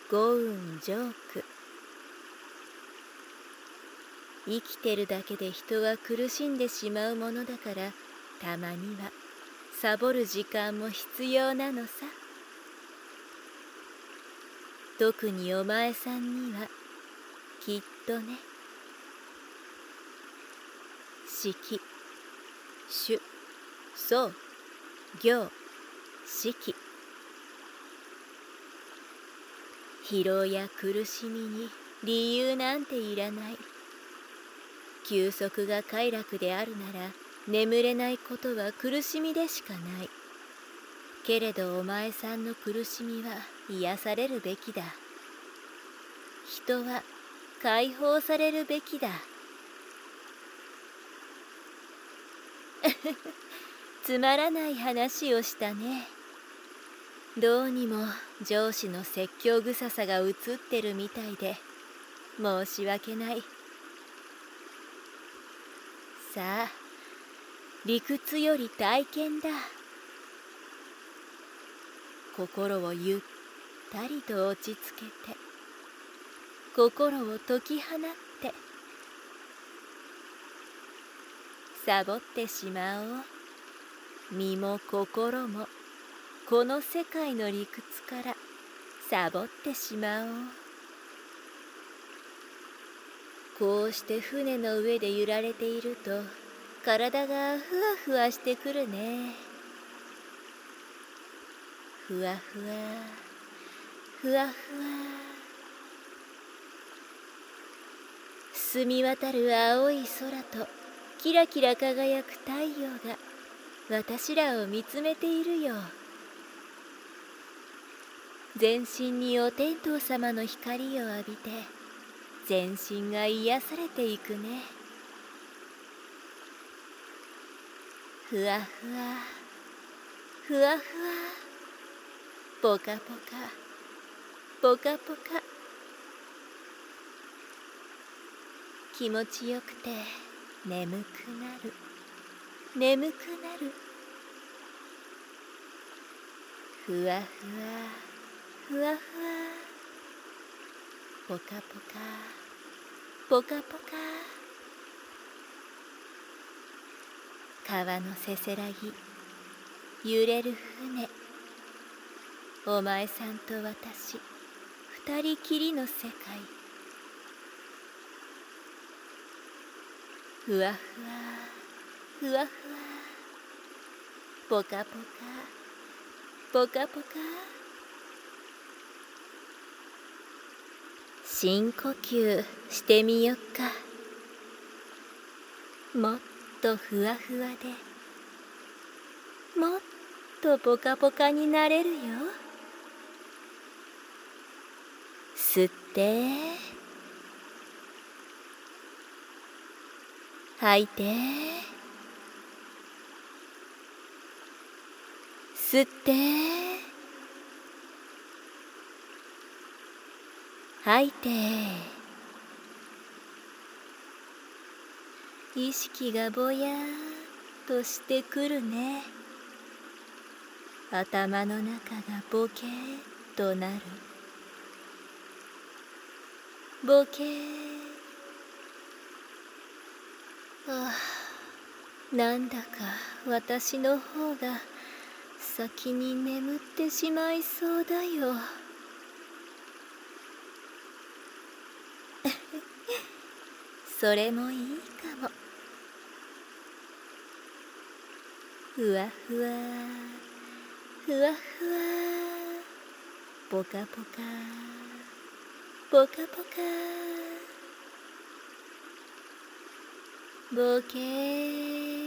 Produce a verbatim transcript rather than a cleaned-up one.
五運ジョーク。生きてるだけで人が苦しんでしまうものだから、たまにはサボる時間も必要なのさ。特にお前さんにはきっとね。四季、主、創、業、四季。疲労や苦しみに理由なんていらない。休息が快楽であるなら、眠れないことは苦しみでしかない。けれどお前さんの苦しみは癒されるべきだ。人は解放されるべきだ。つまらない話をしたね。どうにも上司の説教臭さが映ってるみたいで申し訳ない。さあ、理屈より体験だ。心をゆったりと落ち着けて、心を解き放って、サボってしまおう。身も心もこの世界の理屈からサボってしまおう。こうして船の上で揺られていると、体がふわふわしてくるね。ふわふわ、ふわふわ。澄み渡る青い空とキラキラ輝く太陽が私らを見つめているよ。全身にお天道様の光を浴びて、全身が癒されていくね。ふわふわ、ふわふわ、ぽかぽか、ぽかぽか。気持ちよくて眠くなる、眠くなる。ふわふわ、ふわふわ、ぽかぽか、ぽかぽか。川のせせらぎ、揺れる船。お前さんと私、二人きりの世界。ふわふわ、ふわふわ、ぽかぽか、ぽかぽか。深呼吸してみよっか。もっとふわふわで、もっとぽかぽかになれるよ。吸って、吐いて、吸って、吐いて。意識がぼやーっとしてくるね。頭の中がボケーっとなる。ボケー。ああ、なんだか私の方が先に眠ってしまいそうだよ。それもいいかも。ふわふわ、ふわふわ、ぽかぽか、ぽかぽか。ボケー。